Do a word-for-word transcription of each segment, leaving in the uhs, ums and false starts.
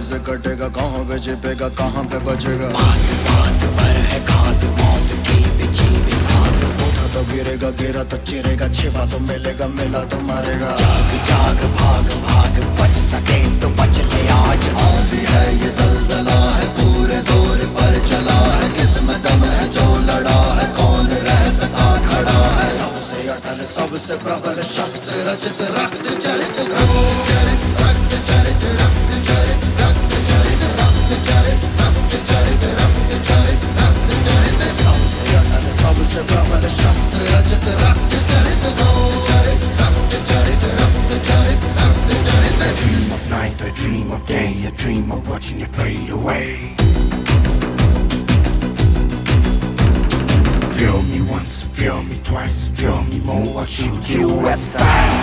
कैसे कटेगा, कहाँ पे छिपेगा, कहाँ पे बचेगा। बात बात पर है खाद मौत की बिछी बिसात। उठा तो गिरेगा, गिरा तो चिरेगा, छिपा तो मिलेगा, मिला तो मारेगा। जाग जाग भाग भाग बच सके तो बच ले आज। आंधी है ये ज़लज़ला है, पूरे जोर पर चला है, किसमें दम है जो लड़ा है, कौन रह सका खड़ा है। सबसे अटल सबसे प्रबल शस्त्र रचित रक्त चरित रक्त चरित रक्त चरित रक्त चरित रक्त चरित रक्त चरित रक्त चरित रक्त चरित रक्त चरित। सबसे अटल सबसे प्रबल शस्त्र रचित रक्त चरित रक्त चरित रक्त चरित रक्त चरित रक्त चरित। I dream of night, I dream of day, I dream of watching you fade away. Feel me once, feel me twice, feel me more, I'll shoot you at sight.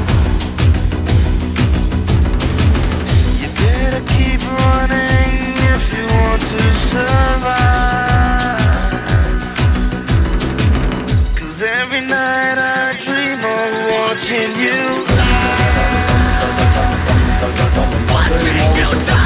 You better keep running if you want to survive. 'Cause every night I dream of watching you die. Watching you die.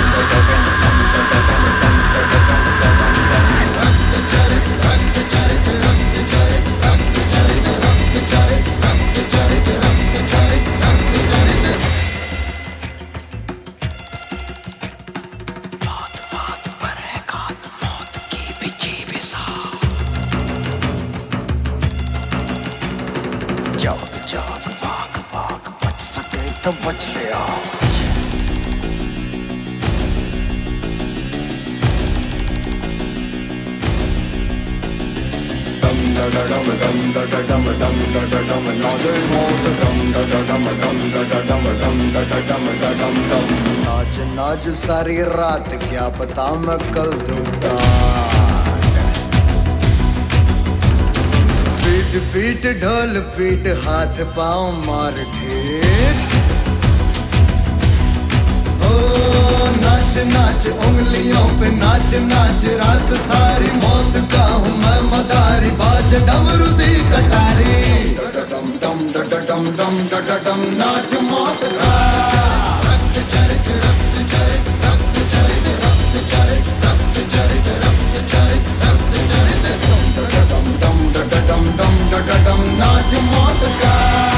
जाग जाग भाग भाग बच सके तो बच ले आज। डम डम डम डम डम डम डम डम नाचे मौत डम डम डम डम डम डम डम डम डम। नाच नाच सारी रात, क्या पता मैं कल दूंगा। पीट पीट ढोल पीट, हाथ पाँव मार ठेठ। ओ नाच नाच उंगलियों पे नाच नाच, रात सारी मौत का हूँ मैं मदारी, बाज डमरू सी कटारी। डम डम डम डम डम डम नाच मौत का। रक्त चरित रक्त चरित रक्त चरित रक्त चरित रक्त चरित रक्त चरित रक्त चरित। डम डम डम डम डम डम नाच मौत का।